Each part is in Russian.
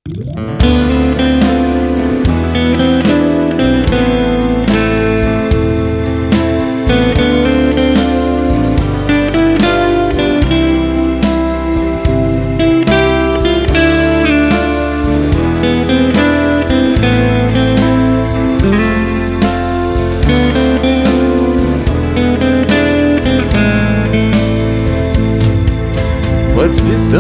Под звездой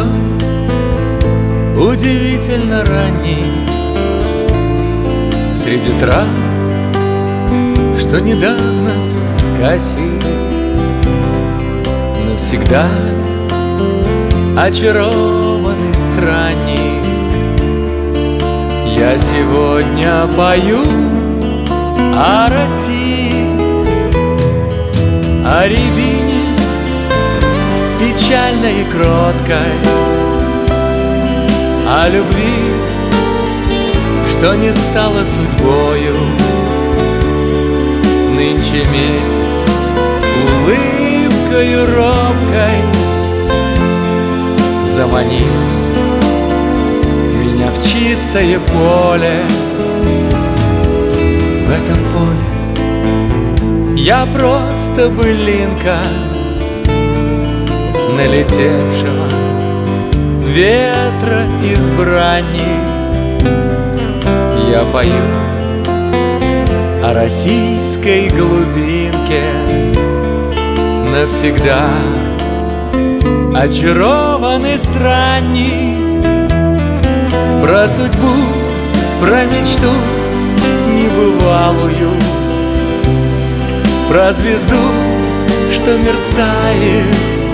удивительно ранней, среди трав, что недавно скосили, навсегда очарованный странник, я сегодня пою о России, о рябине печальной и кроткой, о любви, что не стало судьбою. Нынче месяц улыбкою робкой заманил меня в чистое поле. В этом поле я просто былинка налетевшего ветра избранник. Я пою о российской глубинке, навсегда очарованный странник. Про судьбу, про мечту небывалую, про звезду, что мерцает,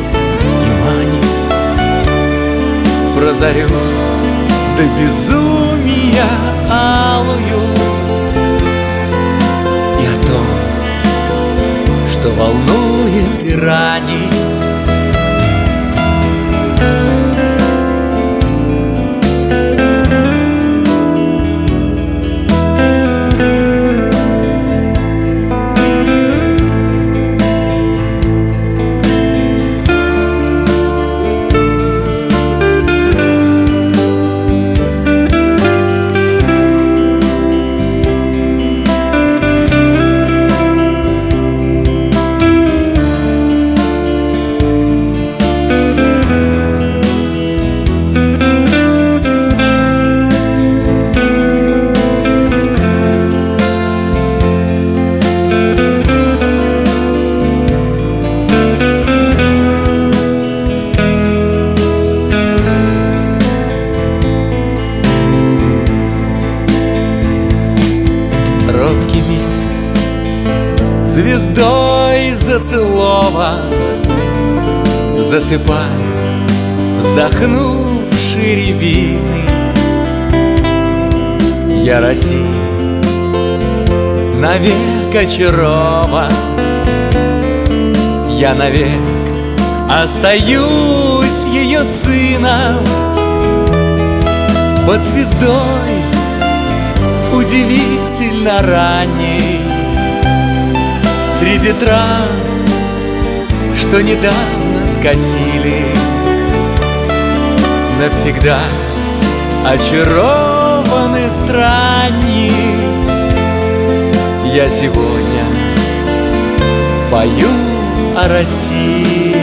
про зарю до безумия алую, и о том, что волнует и ранит. Робкий месяц звездой зацелован засыпает вздохнувший рябины. Я России навек очарован, я навек остаюсь ее сыном. Под звездой удивительно ранней, среди трав, что недавно скосили, навсегда очарованный странник. Я сегодня пою о России.